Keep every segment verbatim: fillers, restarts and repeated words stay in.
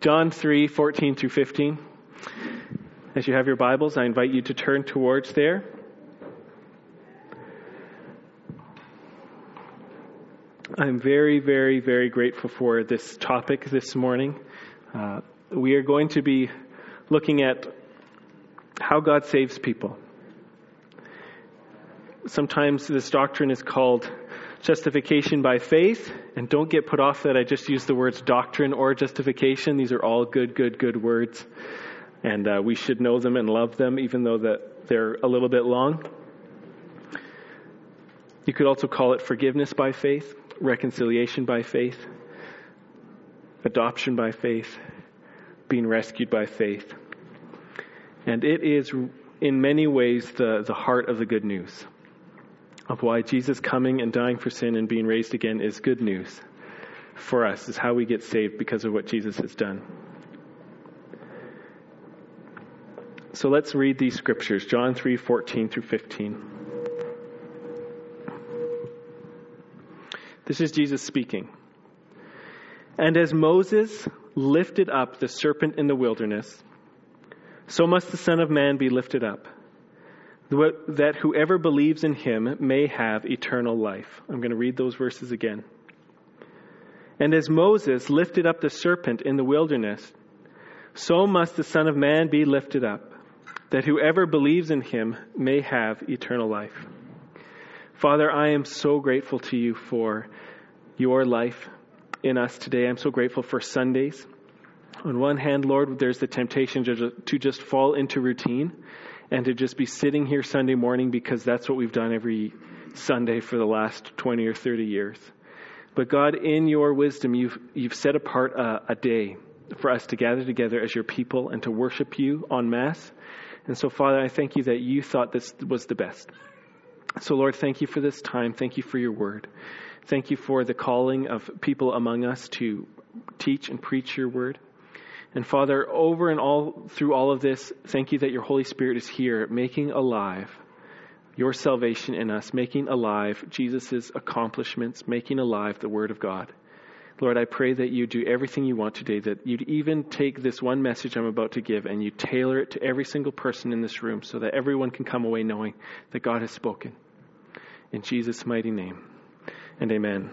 John three, fourteen through fifteen. As you have your Bibles, I invite you to turn towards there. I'm very, very, very grateful for this topic this morning. Uh, we are going to be looking at how God saves people. Sometimes this doctrine is called justification by faith, and don't get put off that I just used the words doctrine or justification. These are all good, good, good words, and uh, we should know them and love them, even though that they're a little bit long. You could also call it forgiveness by faith, reconciliation by faith, adoption by faith, being rescued by faith. And it is in many ways the, the heart of the good news of why Jesus coming and dying for sin and being raised again is good news for us, is how we get saved because of what Jesus has done. So let's read these scriptures, John three, fourteen through fifteen. This is Jesus speaking. And as Moses lifted up the serpent in the wilderness, so must the Son of Man be lifted up, that whoever believes in him may have eternal life. I'm going to read those verses again. And as Moses lifted up the serpent in the wilderness, so must the Son of Man be lifted up, that whoever believes in him may have eternal life. Father, I am so grateful to you for your life in us today. I'm so grateful for Sundays. On one hand, Lord, there's the temptation to, to just fall into routine and to just be sitting here Sunday morning because that's what we've done every Sunday for the last twenty or thirty years. But God, in your wisdom, you've you've set apart a, a day for us to gather together as your people and to worship you en masse. And so, Father, I thank you that you thought this was the best. So, Lord, thank you for this time. Thank you for your word. Thank you for the calling of people among us to teach and preach your word. And Father, over and all through all of this, thank you that your Holy Spirit is here, making alive your salvation in us, making alive Jesus' accomplishments, making alive the Word of God. Lord, I pray that you do everything you want today, that you'd even take this one message I'm about to give and you tailor it to every single person in this room so that everyone can come away knowing that God has spoken. In Jesus' mighty name, and amen.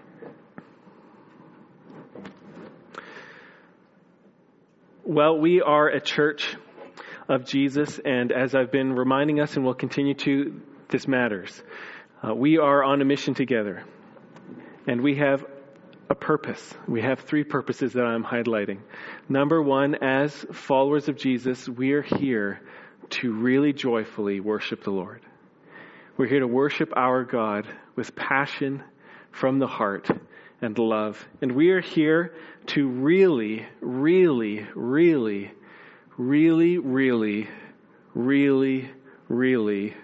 Well, we are a church of Jesus, and as I've been reminding us and will continue to, this matters. Uh, we are on a mission together, and we have a purpose. We have three purposes that I'm highlighting. Number one, as followers of Jesus, we are here to really joyfully worship the Lord. We're here to worship our God with passion from the heart and love. And we are here to really, really, really, really, really, really, really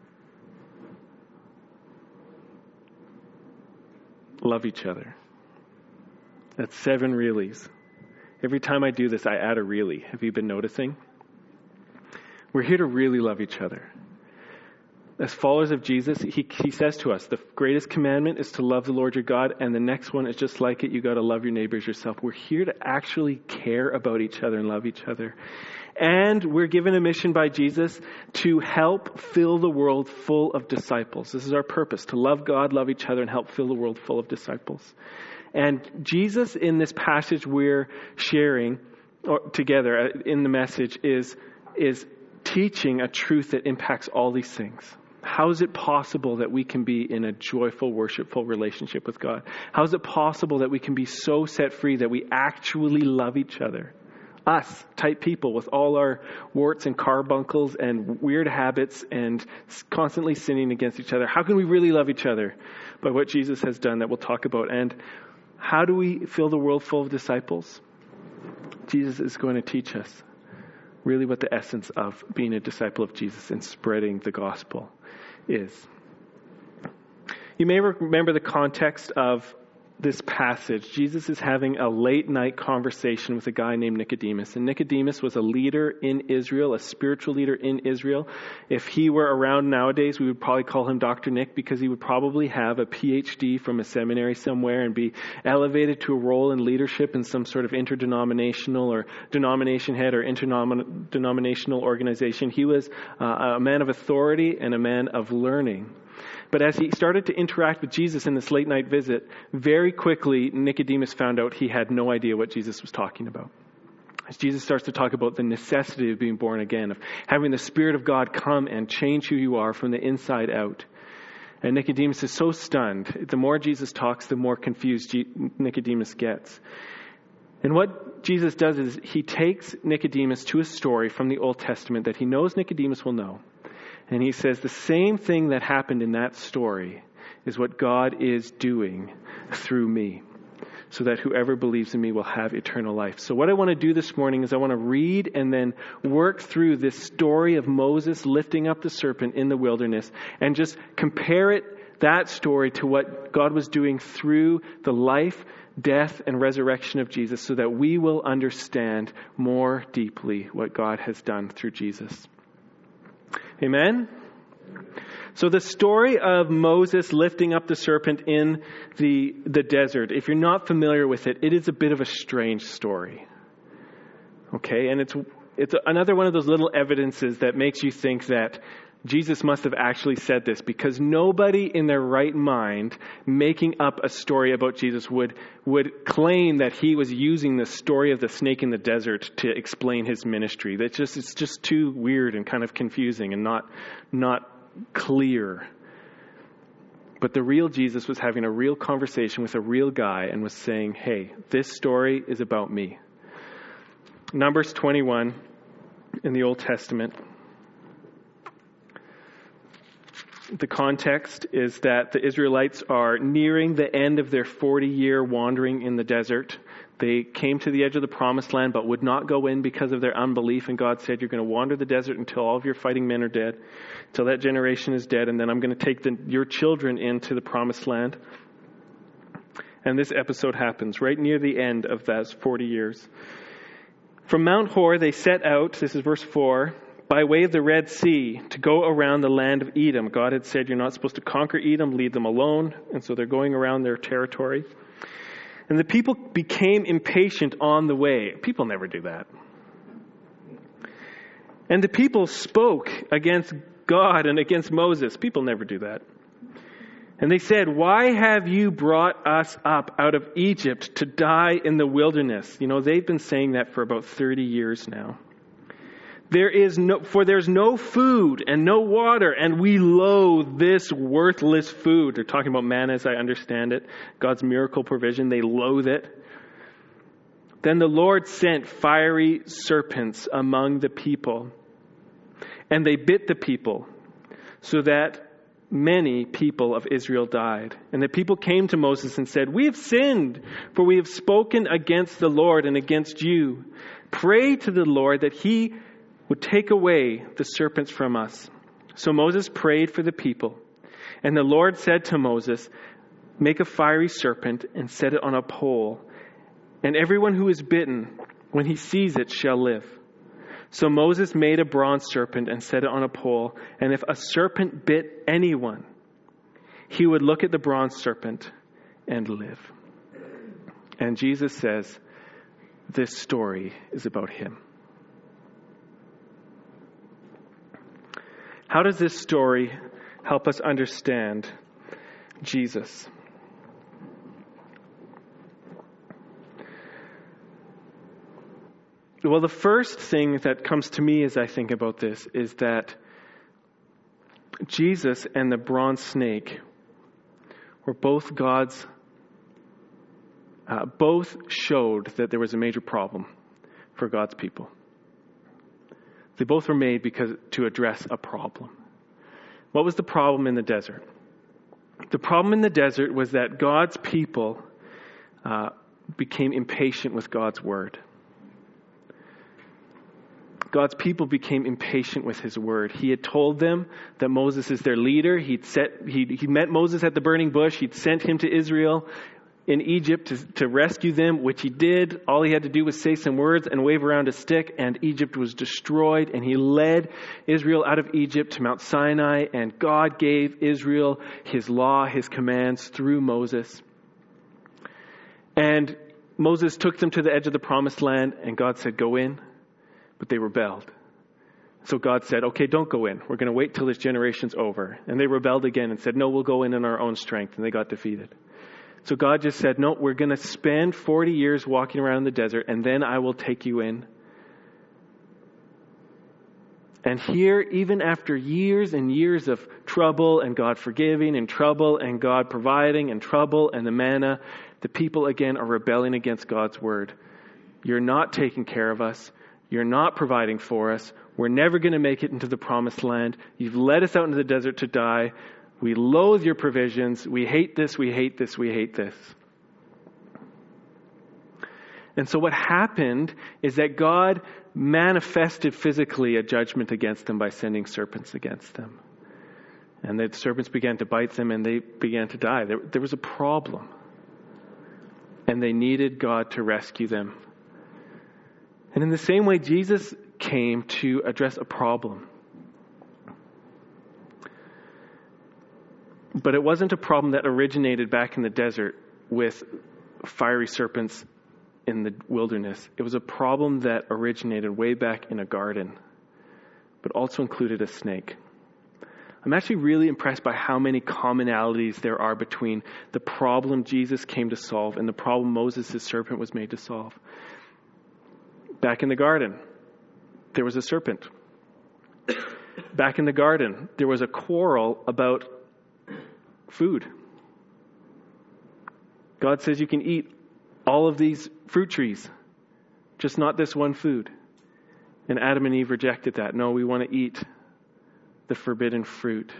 love each other. That's seven reallys. Every time I do this, I add a really. Have you been noticing? We're here to really love each other. As followers of Jesus, he, he says to us, the greatest commandment is to love the Lord your God, and the next one is just like it, you got to love your neighbors yourself. We're here to actually care about each other and love each other. And we're given a mission by Jesus to help fill the world full of disciples. This is our purpose, to love God, love each other, and help fill the world full of disciples. And Jesus, in this passage we're sharing or together in the message, is, is teaching a truth that impacts all these things. How is it possible that we can be in a joyful, worshipful relationship with God? How is it possible that we can be so set free that we actually love each other? Us, type people with all our warts and carbuncles and weird habits and constantly sinning against each other. How can we really love each other? By what Jesus has done that we'll talk about. And how do we fill the world full of disciples? Jesus is going to teach us really what the essence of being a disciple of Jesus and spreading the gospel is. You may remember the context of this passage, Jesus is having a late night conversation with a guy named Nicodemus. And Nicodemus was a leader in Israel, a spiritual leader in Israel. If he were around nowadays, we would probably call him Doctor Nick, because he would probably have a P H D from a seminary somewhere and be elevated to a role in leadership in some sort of interdenominational or denomination head or interdenominational organization. He was uh, a man of authority and a man of learning. But as he started to interact with Jesus in this late night visit, very quickly Nicodemus found out he had no idea what Jesus was talking about. As Jesus starts to talk about the necessity of being born again, of having the Spirit of God come and change who you are from the inside out. And Nicodemus is so stunned. The more Jesus talks, the more confused Nicodemus gets. And what Jesus does is he takes Nicodemus to a story from the Old Testament that he knows Nicodemus will know. And he says the same thing that happened in that story is what God is doing through me, so that whoever believes in me will have eternal life. So what I want to do this morning is I want to read and then work through this story of Moses lifting up the serpent in the wilderness and just compare it, that story, to what God was doing through the life, death, and resurrection of Jesus, so that we will understand more deeply what God has done through Jesus. Amen? So the story of Moses lifting up the serpent in the, the desert, if you're not familiar with it, it is a bit of a strange story. Okay? And it's it's another one of those little evidences that makes you think that Jesus must have actually said this, because nobody in their right mind making up a story about Jesus would would claim that he was using the story of the snake in the desert to explain his ministry. That's just it's just too weird and kind of confusing and not not clear. But the real Jesus was having a real conversation with a real guy and was saying, "Hey, this story is about me." Numbers twenty-one in the Old Testament. The context is that the Israelites are nearing the end of their forty-year wandering in the desert. They came to the edge of the promised land but would not go in because of their unbelief. And God said, you're going to wander the desert until all of your fighting men are dead, until that generation is dead. And then I'm going to take the, your children into the promised land. And this episode happens right near the end of those forty years. From Mount Hor, they set out, this is verse four, by way of the Red Sea, to go around the land of Edom. God had said, you're not supposed to conquer Edom, leave them alone. And so they're going around their territory. And the people became impatient on the way. People never do that. And the people spoke against God and against Moses. People never do that. And they said, why have you brought us up out of Egypt to die in the wilderness? You know, they've been saying that for about thirty years now. There is no, for there's no food and no water, and we loathe this worthless food. They're talking about manna, as I understand it. God's miracle provision. They loathe it. Then the Lord sent fiery serpents among the people, and they bit the people, so that many people of Israel died. And the people came to Moses and said, we have sinned, for we have spoken against the Lord and against you. Pray to the Lord that he would take away the serpents from us. So Moses prayed for the people. And the Lord said to Moses, make a fiery serpent and set it on a pole. And everyone who is bitten, when he sees it, shall live. So Moses made a bronze serpent and set it on a pole. And if a serpent bit anyone, he would look at the bronze serpent and live. And Jesus says, this story is about him. How does this story help us understand Jesus? Well, the first thing that comes to me as I think about this is that Jesus and the bronze snake were both God's, uh, both showed that there was a major problem for God's people. They both were made because to address a problem. What was the problem in the desert? The problem in the desert was that God's people uh, became impatient with God's word. God's people became impatient with his word. He had told them that Moses is their leader. He'd set, he he met Moses at the burning bush. He'd sent him to Israel. in Egypt to, to rescue them, which he did. All he had to do was say some words and wave around a stick, and Egypt was destroyed. And he led Israel out of Egypt to Mount Sinai, and God gave Israel his law, his commands through Moses. And Moses took them to the edge of the promised land, and God said, go in. But they rebelled. So God said, okay, don't go in. We're going to wait till this generation's over. And they rebelled again and said, no, we'll go in in our own strength. And they got defeated. So God just said, no, we're going to spend forty years walking around in the desert, and then I will take you in. And here, even after years and years of trouble and God forgiving and trouble and God providing and trouble and the manna, the people again are rebelling against God's word. You're not taking care of us. You're not providing for us. We're never going to make it into the promised land. You've led us out into the desert to die. We loathe your provisions. We hate this, we hate this, we hate this. And so what happened is that God manifested physically a judgment against them by sending serpents against them. And the serpents began to bite them and they began to die. There, there was a problem. And they needed God to rescue them. And in the same way, Jesus came to address a problem. But it wasn't a problem that originated back in the desert with fiery serpents in the wilderness. It was a problem that originated way back in a garden, but also included a snake. I'm actually really impressed by how many commonalities there are between the problem Jesus came to solve and the problem Moses' serpent was made to solve. Back in the garden, there was a serpent. Back in the garden, there was a quarrel about food. God says you can eat all of these fruit trees, just not this one food. And Adam and Eve rejected that. No, we want to eat the forbidden fruit.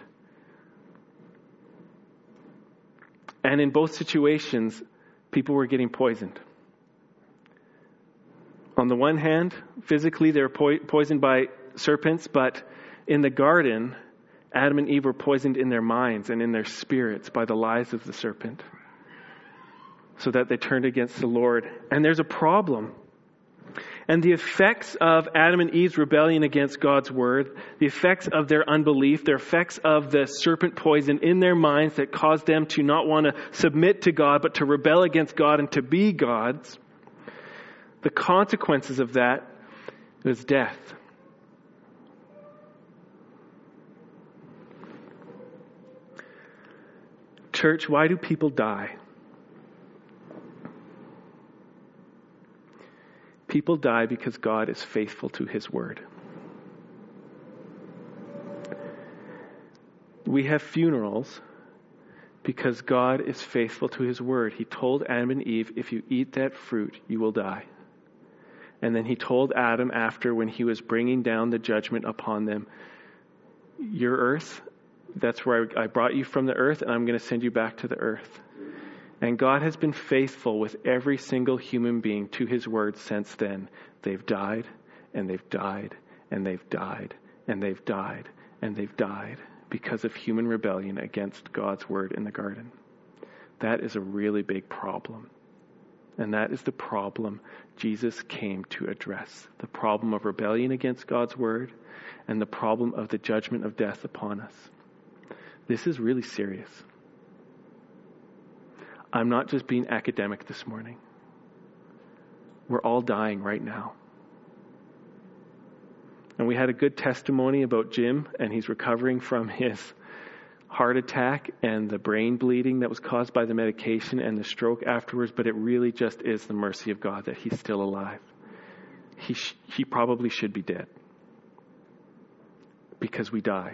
And in both situations, people were getting poisoned. On the one hand, physically they were po- poisoned by serpents, but in the garden, Adam and Eve were poisoned in their minds and in their spirits by the lies of the serpent, so that they turned against the Lord. And there's a problem. And the effects of Adam and Eve's rebellion against God's word, the effects of their unbelief, the effects of the serpent poison in their minds that caused them to not want to submit to God, but to rebel against God and to be gods, the consequences of that was death. Church, why do people die? People die because God is faithful to his word. We have funerals because God is faithful to his word. He told Adam and Eve, if you eat that fruit, you will die. And then he told Adam after, when he was bringing down the judgment upon them, your earth, that's where I brought you from the earth, and I'm going to send you back to the earth. And God has been faithful with every single human being to his word since then. They've died, and they've died, and they've died, and they've died, and they've died because of human rebellion against God's word in the garden. That is a really big problem. And that is the problem Jesus came to address. The problem of rebellion against God's word and the problem of the judgment of death upon us. This is really serious. I'm not just being academic this morning. We're all dying right now. And we had a good testimony about Jim, and he's recovering from his heart attack and the brain bleeding that was caused by the medication and the stroke afterwards, but it really just is the mercy of God that he's still alive. He sh- he probably should be dead. Because we die.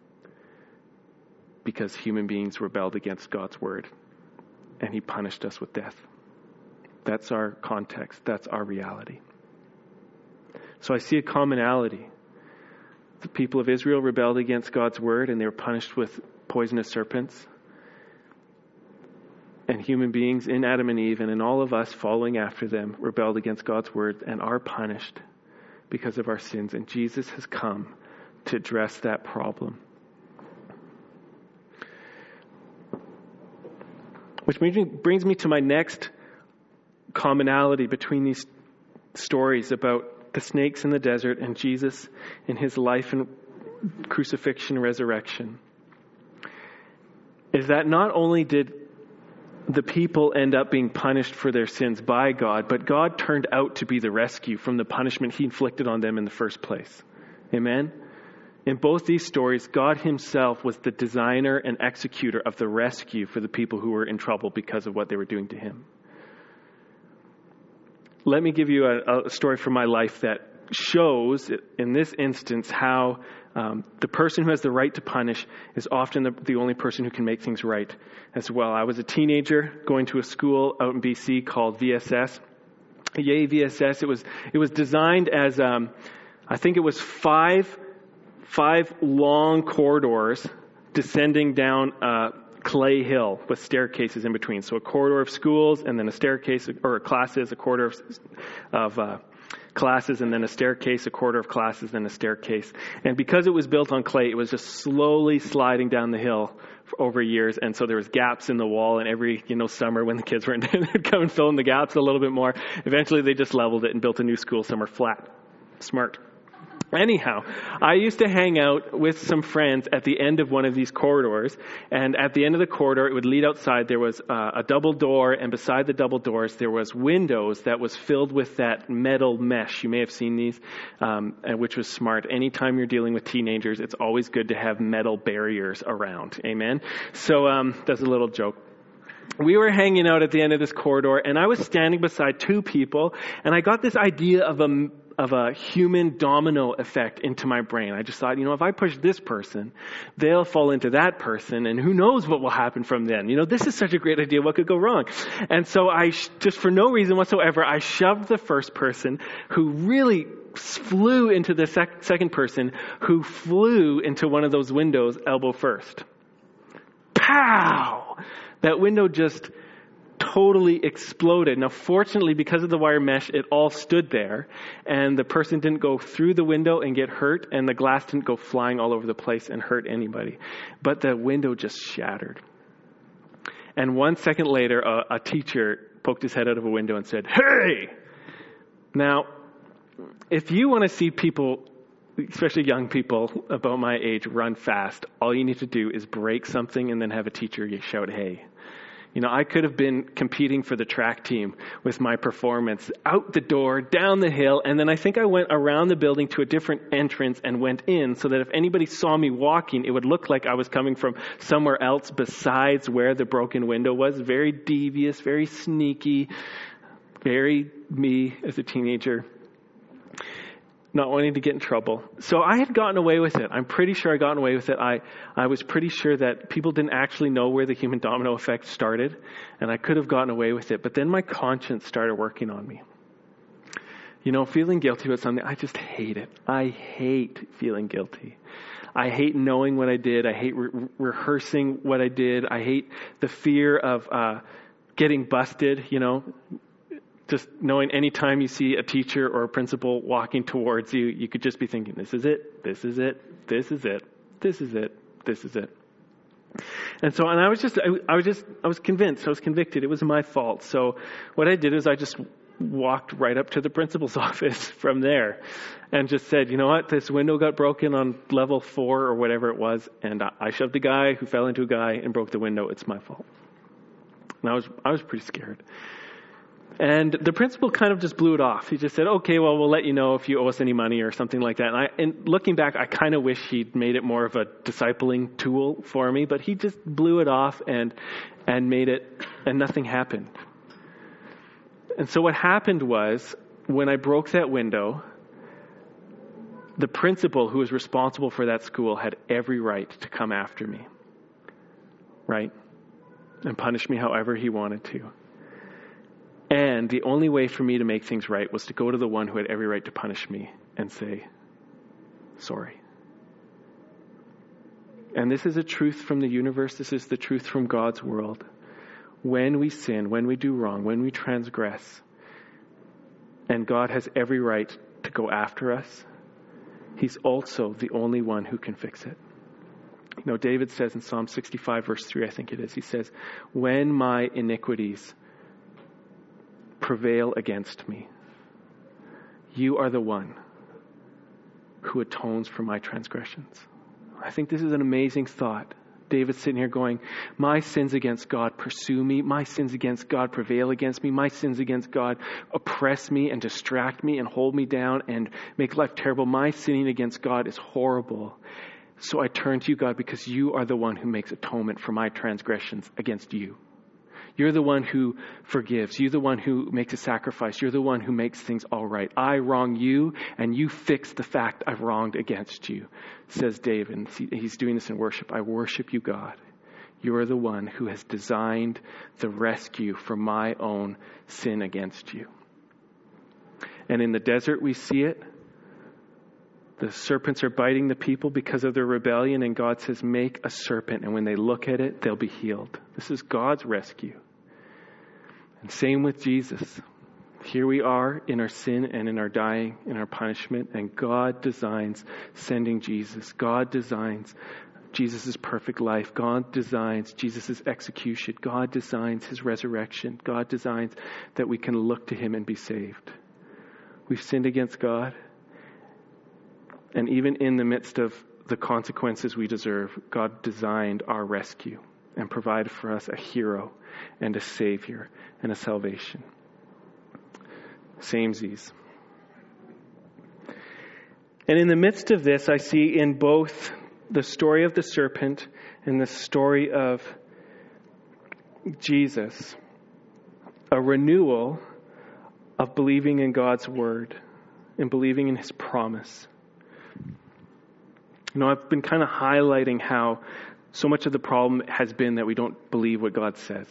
Because human beings rebelled against God's word. And he punished us with death. That's our context. That's our reality. So I see a commonality. The people of Israel rebelled against God's word and they were punished with poisonous serpents. And human beings in Adam and Eve and in all of us following after them rebelled against God's word and are punished because of our sins. And Jesus has come to address that problem. Which brings me, brings me to my next commonality between these stories about the snakes in the desert and Jesus in his life and crucifixion, resurrection, is that not only did the people end up being punished for their sins by God, but God turned out to be the rescue from the punishment he inflicted on them in the first place. Amen? In both these stories, God himself was the designer and executor of the rescue for the people who were in trouble because of what they were doing to him. Let me give you a, a story from my life that shows, in this instance, how um, the person who has the right to punish is often the, the only person who can make things right as well. I was a teenager going to a school out in B C called V S S. Yay, V S S. It was it was designed as, um, I think it was five five long corridors descending down uh, clay hill with staircases in between. So a corridor of schools and then a staircase, or classes, a corridor of, of uh, classes and then a staircase, a corridor of classes, then a staircase. And because it was built on clay, it was just slowly sliding down the hill for over years. And so there was gaps in the wall, and every, you know, summer when the kids were in there, they'd come and fill in the gaps a little bit more. Eventually they just leveled it and built a new school somewhere flat. Smart. Anyhow, I used to hang out with some friends at the end of one of these corridors, and at the end of the corridor, it would lead outside. There was uh, a double door, and beside the double doors, there was windows that was filled with that metal mesh. You may have seen these, um, and which was smart. Anytime you're dealing with teenagers, it's always good to have metal barriers around. Amen? So um, that's a little joke. We were hanging out at the end of this corridor, and I was standing beside two people, and I got this idea of a of a human domino effect into my brain. I just thought, you know, if I push this person, they'll fall into that person, and who knows what will happen from then. You know, this is such a great idea. What could go wrong? And so I, just for no reason whatsoever, I shoved the first person, who really flew into the sec- second person, who flew into one of those windows elbow first. Pow! That window just totally exploded. Now, fortunately, because of the wire mesh, it all stood there, and the person didn't go through the window and get hurt, and the glass didn't go flying all over the place and hurt anybody. But the window just shattered. And one second later, a, a teacher poked his head out of a window and said, "Hey!" Now, if you want to see people, especially young people about my age, run fast, all you need to do is break something and then have a teacher shout, "Hey." You know, I could have been competing for the track team with my performance, out the door, down the hill, and then I think I went around the building to a different entrance and went in, so that if anybody saw me walking, it would look like I was coming from somewhere else besides where the broken window was. Very devious, very sneaky, very me as a teenager, not wanting to get in trouble. So I had gotten away with it. I'm pretty sure I gotten away with it. I, I was pretty sure that people didn't actually know where the human domino effect started, and I could have gotten away with it. But then my conscience started working on me. You know, feeling guilty about something, I just hate it. I hate feeling guilty. I hate knowing what I did. I hate re- rehearsing what I did. I hate the fear of uh, getting busted, you know. Just knowing any time you see a teacher or a principal walking towards you, you could just be thinking, this is it, this is it, this is it, this is it, this is it. And so, and I was just, I, I was just, I was convinced, I was convicted, it was my fault. So what I did is I just walked right up to the principal's office from there and just said, you know what, this window got broken on level four or whatever it was, and I shoved a guy who fell into a guy and broke the window. It's my fault. And I was, I was pretty scared. And the principal kind of just blew it off. He just said, okay, well, we'll let you know if you owe us any money or something like that. And, I, and looking back, I kind of wish he'd made it more of a discipling tool for me, but he just blew it off and and made it, and nothing happened. And so what happened was, when I broke that window, the principal who was responsible for that school had every right to come after me, right? And punish me however he wanted to. And the only way for me to make things right was to go to the one who had every right to punish me and say, sorry. And this is a truth from the universe. This is the truth from God's world. When we sin, when we do wrong, when we transgress, and God has every right to go after us, He's also the only one who can fix it. You know, David says in Psalm sixty-five, verse three, I think it is, he says, when my iniquities prevail against me, you are the one who atones for my transgressions. I think this is an amazing thought. David's sitting here going, my sins against God pursue me. My sins against God prevail against me. My sins against God oppress me and distract me and hold me down and make life terrible. My sinning against God is horrible. So I turn to you, God, because you are the one who makes atonement for my transgressions against you. You're the one who forgives. You're the one who makes a sacrifice. You're the one who makes things all right. I wrong you, and you fix the fact I've wronged against you, says David. He's doing this in worship. I worship you, God. You are the one who has designed the rescue for my own sin against you. And in the desert, we see it. The serpents are biting the people because of their rebellion, and God says, make a serpent, and when they look at it, they'll be healed. This is God's rescue. And same with Jesus. Here we are in our sin and in our dying, in our punishment, and God designs sending Jesus. God designs Jesus' perfect life. God designs Jesus' execution. God designs his resurrection. God designs that we can look to him and be saved. We've sinned against God. And even in the midst of the consequences we deserve, God designed our rescue and provided for us a hero and a savior and a salvation. Samesies. And in the midst of this, I see in both the story of the serpent and the story of Jesus a renewal of believing in God's word and believing in his promise. You know, I've been kind of highlighting how so much of the problem has been that we don't believe what God says.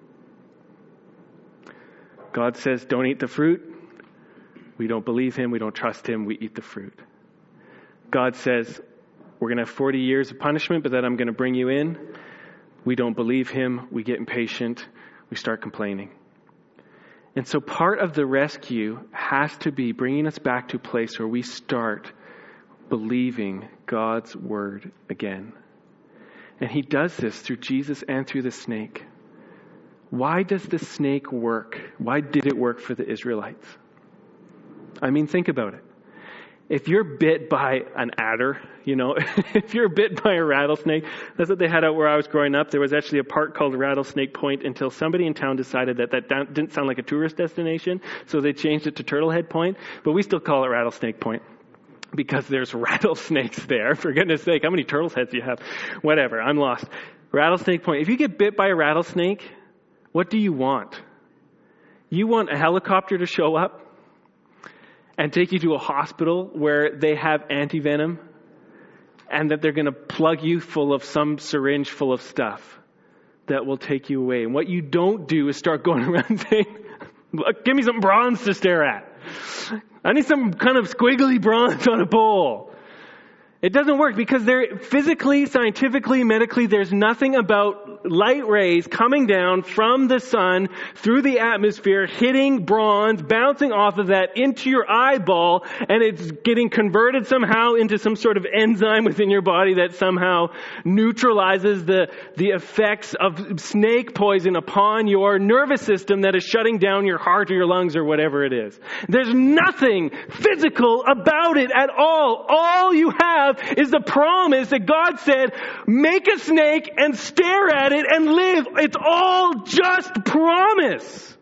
God says, don't eat the fruit. We don't believe him. We don't trust him. We eat the fruit. God says, we're going to have forty years of punishment, but then I'm going to bring you in. We don't believe him. We get impatient. We start complaining. And so part of the rescue has to be bringing us back to a place where we start believing God's word again. And he does this through Jesus and through the snake. Why does the snake work? Why did it work for the Israelites? I mean, think about it. If you're bit by an adder, you know, if you're bit by a rattlesnake, that's what they had out where I was growing up. There was actually a park called Rattlesnake Point until somebody in town decided that that didn't sound like a tourist destination, so they changed it to Turtlehead Point, but we still call it Rattlesnake Point. Because there's rattlesnakes there. For goodness sake, how many turtles heads do you have? Whatever, I'm lost. Rattlesnake Point. If you get bit by a rattlesnake, what do you want? You want a helicopter to show up and take you to a hospital where they have anti-venom and that they're going to plug you full of some syringe full of stuff that will take you away. And what you don't do is start going around saying, look, give me some bronze to stare at. I need some kind of squiggly bronze on a bowl. It doesn't work because there, physically, scientifically, medically, there's nothing about light rays coming down from the sun through the atmosphere, hitting bronze, bouncing off of that into your eyeball, and it's getting converted somehow into some sort of enzyme within your body that somehow neutralizes the, the effects of snake poison upon your nervous system that is shutting down your heart or your lungs or whatever it is. There's nothing physical about it at all. All you have is the promise that God said, make a snake and stare at it and live. It's all just promise.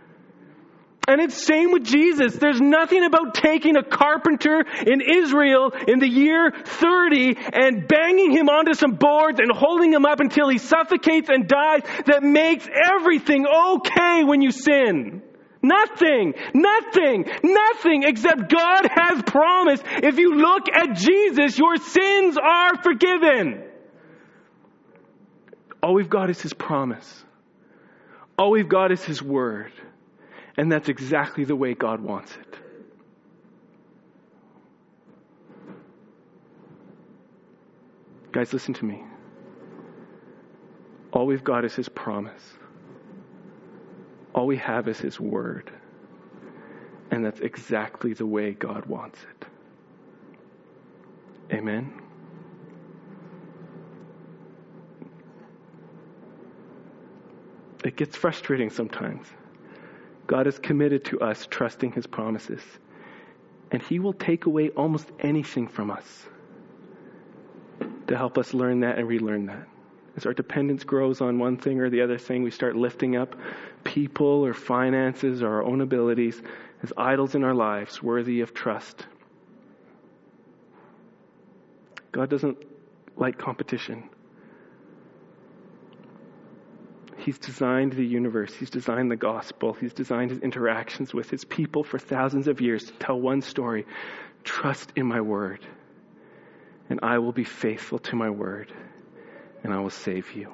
And it's same with Jesus. There's nothing about taking a carpenter in Israel in the year thirty and banging him onto some boards and holding him up until he suffocates and dies that makes everything okay when you sin. Nothing, nothing, nothing except God has promised. If you look at Jesus, your sins are forgiven. All we've got is his promise. All we've got is his word. And that's exactly the way God wants it. Guys, listen to me. All we've got is his promise. All we have is his word. And that's exactly the way God wants it. Amen. It gets frustrating sometimes. God is committed to us trusting his promises. And he will take away almost anything from us to help us learn that and relearn that. As our dependence grows on one thing or the other thing, we start lifting up people or finances or our own abilities as idols in our lives worthy of trust. God doesn't like competition. He's designed the universe. He's designed the gospel. He's designed his interactions with his people for thousands of years to tell one story. Trust in my word, and I will be faithful to my word, and I will save you.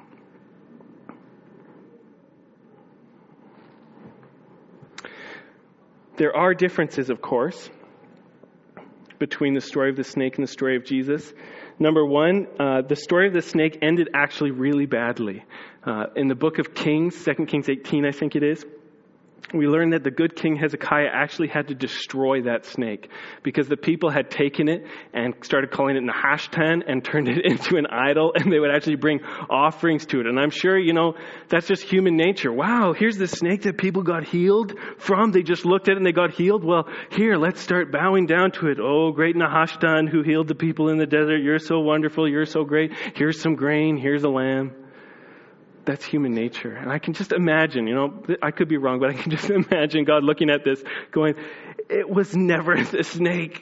There are differences, of course, between the story of the snake and the story of Jesus. Number one, uh, the story of the snake ended actually really badly. Uh, in the book of Kings, Second Kings eighteen, I think it is, we learn that the good king Hezekiah actually had to destroy that snake because the people had taken it and started calling it Nehushtan and turned it into an idol, and they would actually bring offerings to it. And I'm sure, you know, that's just human nature. Wow, here's the snake that people got healed from. They just looked at it and they got healed. Well, here, let's start bowing down to it. Oh, great Nehushtan who healed the people in the desert. You're so wonderful. You're so great. Here's some grain. Here's a lamb. That's human nature. And I can just imagine, you know, I could be wrong, but I can just imagine God looking at this going, it was never the snake.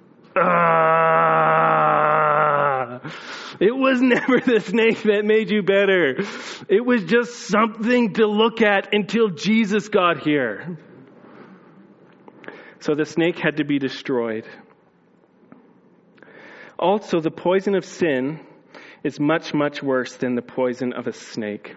Ah, it was never the snake that made you better. It was just something to look at until Jesus got here. So the snake had to be destroyed. Also, the poison of sin is much, much worse than the poison of a snake.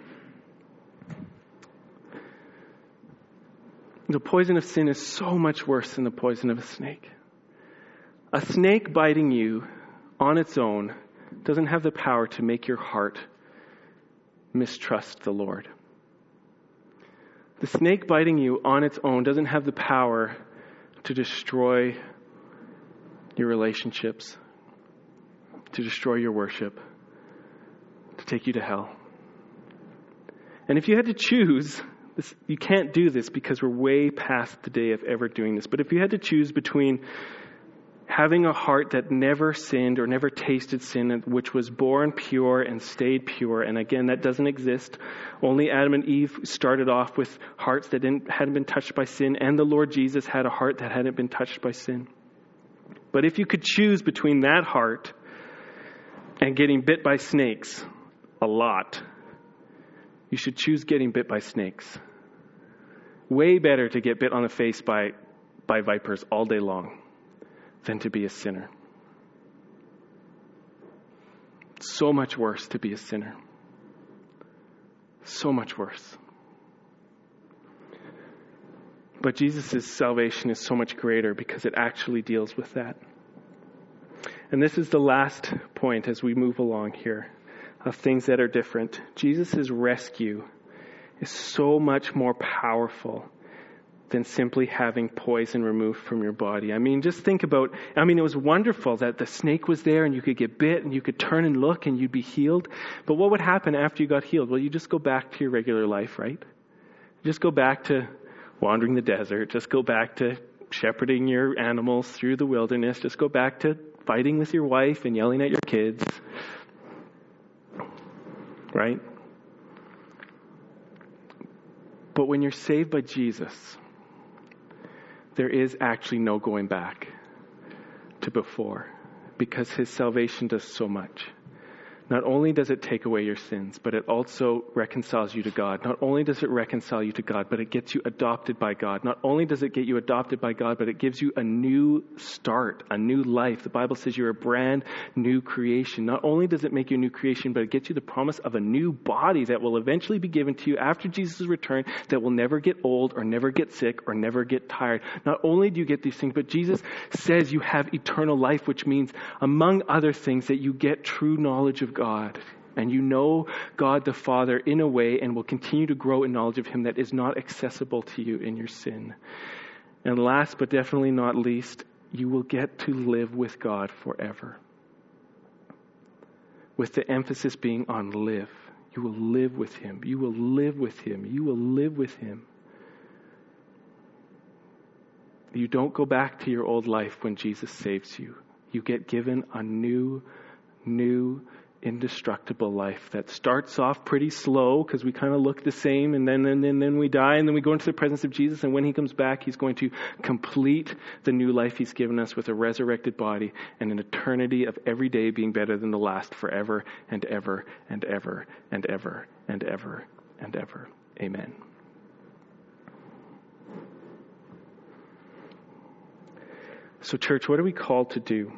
The poison of sin is so much worse than the poison of a snake. A snake biting you on its own doesn't have the power to make your heart mistrust the Lord. The snake biting you on its own doesn't have the power to destroy your relationships, to destroy your worship, to take you to hell. And if you had to choose, this, you can't do this because we're way past the day of ever doing this, but if you had to choose between having a heart that never sinned or never tasted sin, which was born pure and stayed pure, and again, that doesn't exist. Only Adam and Eve started off with hearts that didn't, hadn't been touched by sin, and the Lord Jesus had a heart that hadn't been touched by sin. But if you could choose between that heart and getting bit by snakes a lot, you should choose getting bit by snakes. Way better to get bit on the face by, by vipers all day long than to be a sinner. So much worse to be a sinner. So much worse. But Jesus' salvation is so much greater because it actually deals with that. And this is the last point as we move along here of things that are different. Jesus' rescue is so much more powerful than simply having poison removed from your body. I mean, just think about, I mean, it was wonderful that the snake was there and you could get bit and you could turn and look and you'd be healed. But what would happen after you got healed? Well, you just go back to your regular life, right? Just go back to wandering the desert. Just go back to shepherding your animals through the wilderness. Just go back to fighting with your wife and yelling at your kids. Right? But when you're saved by Jesus, there is actually no going back to before, because his salvation does so much. Not only does it take away your sins, but it also reconciles you to God. Not only does it reconcile you to God, but it gets you adopted by God. Not only does it get you adopted by God, but it gives you a new start, a new life. The Bible says you're a brand new creation. Not only does it make you a new creation, but it gets you the promise of a new body that will eventually be given to you after Jesus' return, that will never get old or never get sick or never get tired. Not only do you get these things, but Jesus says you have eternal life, which means, among other things, that you get true knowledge of God, and you know God the Father in a way and will continue to grow in knowledge of him that is not accessible to you in your sin. And last but definitely not least, you will get to live with God forever. With the emphasis being on live. You will live with him. You will live with him. You will live with him. You don't go back to your old life when Jesus saves you. You get given a new, new, indestructible life that starts off pretty slow because we kind of look the same, and then and then, then we die, and then we go into the presence of Jesus, and when he comes back, he's going to complete the new life he's given us with a resurrected body and an eternity of every day being better than the last forever and ever and ever and ever and ever and ever. Amen. So church, what are we called to do?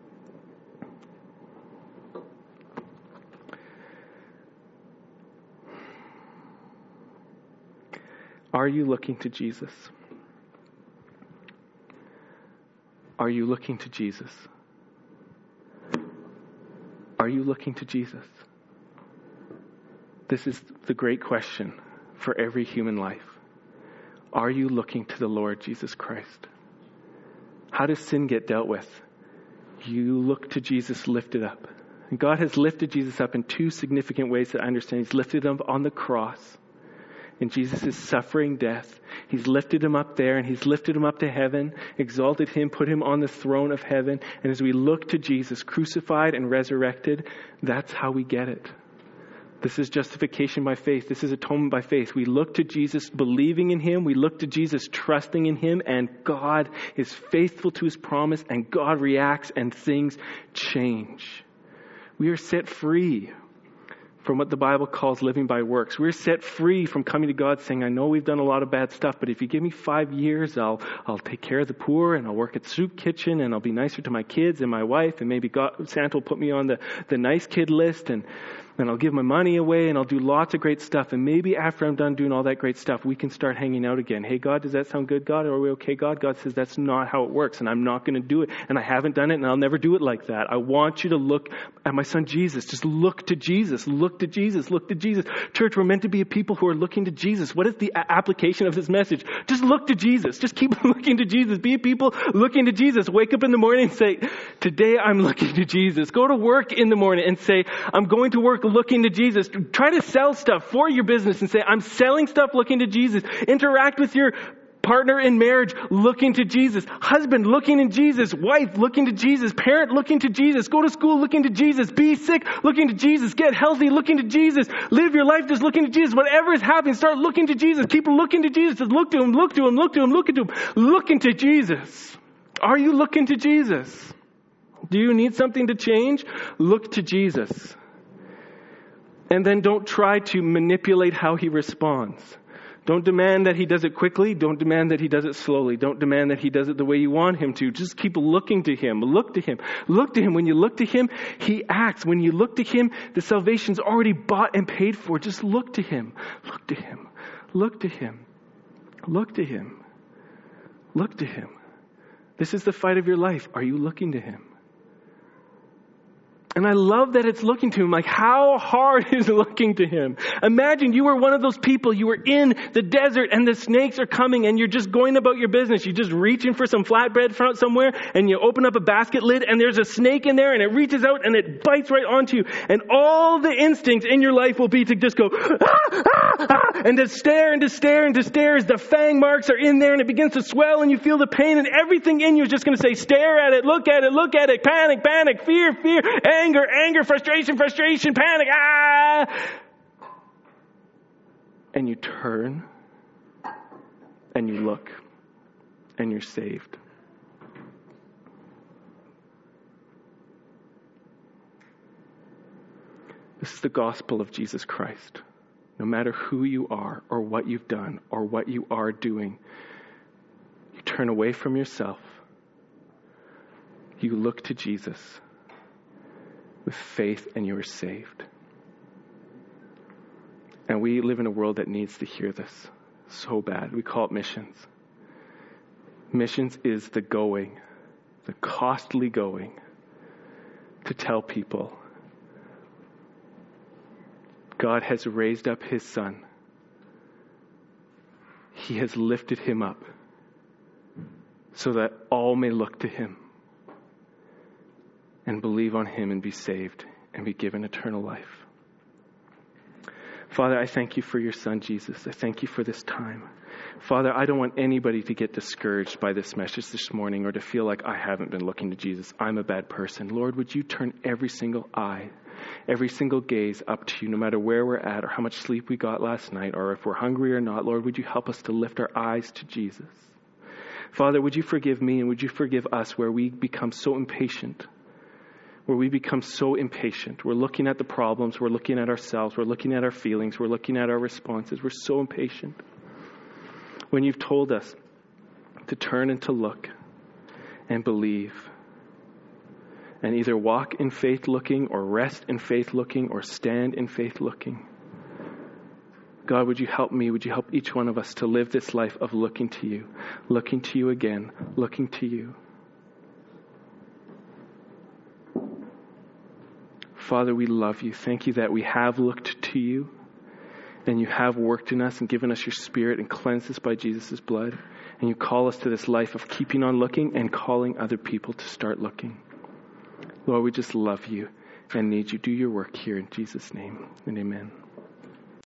Are you looking to Jesus? Are you looking to Jesus? Are you looking to Jesus? This is the great question for every human life. Are you looking to the Lord Jesus Christ? How does sin get dealt with? You look to Jesus lifted up. And God has lifted Jesus up in two significant ways that I understand. He's lifted him on the cross. In Jesus' suffering death, he's lifted him up there, and he's lifted him up to heaven, exalted him, put him on the throne of heaven. And as we look to Jesus crucified and resurrected, that's how we get it. This is justification by faith. This is atonement by faith. We look to Jesus believing in him. We look to Jesus trusting in him, and God is faithful to his promise, and God reacts, and things change. We are set free from what the Bible calls living by works. We're set free from coming to God saying, I know we've done a lot of bad stuff, but if you give me five years, I'll I'll take care of the poor, and I'll work at the soup kitchen, and I'll be nicer to my kids and my wife, and maybe God, Santa will put me on the, the nice kid list, and and I'll give my money away, and I'll do lots of great stuff. And maybe after I'm done doing all that great stuff, we can start hanging out again. Hey, God, does that sound good, God? Are we okay, God? God says that's not how it works, and I'm not going to do it. And I haven't done it, and I'll never do it like that. I want you to look at my son Jesus. Just look to Jesus. Look to Jesus. Look to Jesus. Church, we're meant to be a people who are looking to Jesus. What is the a- application of this message? Just look to Jesus. Just keep looking to Jesus. Be a people looking to Jesus. Wake up in the morning and say, today I'm looking to Jesus. Go to work in the morning and say, I'm going to work looking to Jesus. Try to sell stuff for your business and say, I'm selling stuff looking to Jesus. Interact with your partner in marriage looking to Jesus. Husband looking to Jesus. Wife looking to Jesus. Parent looking to Jesus. Go to school looking to Jesus. Be sick looking to Jesus. Get healthy looking to Jesus. Live your life just looking to Jesus. Whatever is happening, start looking to Jesus. Keep looking to Jesus. Just look to him, look to him, look to him, look to him. Looking to Jesus. Are you looking to Jesus? Do you need something to change? Look to Jesus. And then don't try to manipulate how he responds. Don't demand that he does it quickly. Don't demand that he does it slowly. Don't demand that he does it the way you want him to. Just keep looking to him. Look to him. Look to him. When you look to him, he acts. When you look to him, the salvation's already bought and paid for. Just look to him. Look to him. Look to him. Look to him. Look to him. This is the fight of your life. Are you looking to him? And I love that it's looking to him. Like, how hard is looking to him? Imagine you were one of those people. You were in the desert and the snakes are coming and you're just going about your business. You're just reaching for some flatbread from somewhere and you open up a basket lid and there's a snake in there and it reaches out and it bites right onto you. And all the instincts in your life will be to just go, ah, ah, ah, and to stare and to stare and to stare as the fang marks are in there and it begins to swell and you feel the pain and everything in you is just going to say, stare at it, look at it, look at it, panic, panic, fear, fear, anger, anger, frustration, frustration, panic, ah! And you turn and you look and you're saved. This is the gospel of Jesus Christ. No matter who you are or what you've done or what you are doing, you turn away from yourself. You look to Jesus with faith and you are saved. And we live in a world that needs to hear this so bad. We call it missions. Missions is the going, the costly going to tell people God has raised up his son. He has lifted him up so that all may look to him and believe on him and be saved and be given eternal life. Father, I thank you for your Son, Jesus. I thank you for this time. Father, I don't want anybody to get discouraged by this message this morning or to feel like I haven't been looking to Jesus. I'm a bad person. Lord, would you turn every single eye, every single gaze up to you, no matter where we're at or how much sleep we got last night or if we're hungry or not. Lord, would you help us to lift our eyes to Jesus? Father, would you forgive me and would you forgive us where we become so impatient, where we become so impatient. We're looking at the problems, we're looking at ourselves, we're looking at our feelings, we're looking at our responses. We're so impatient. When you've told us to turn and to look and believe and either walk in faith looking or rest in faith looking or stand in faith looking. God, would you help me? Would you help each one of us to live this life of looking to you, looking to you again, looking to you. Father, we love you. Thank you that we have looked to you and you have worked in us and given us your Spirit and cleansed us by Jesus' blood. And you call us to this life of keeping on looking and calling other people to start looking. Lord, we just love you and need you. Do your work here in Jesus' name and amen.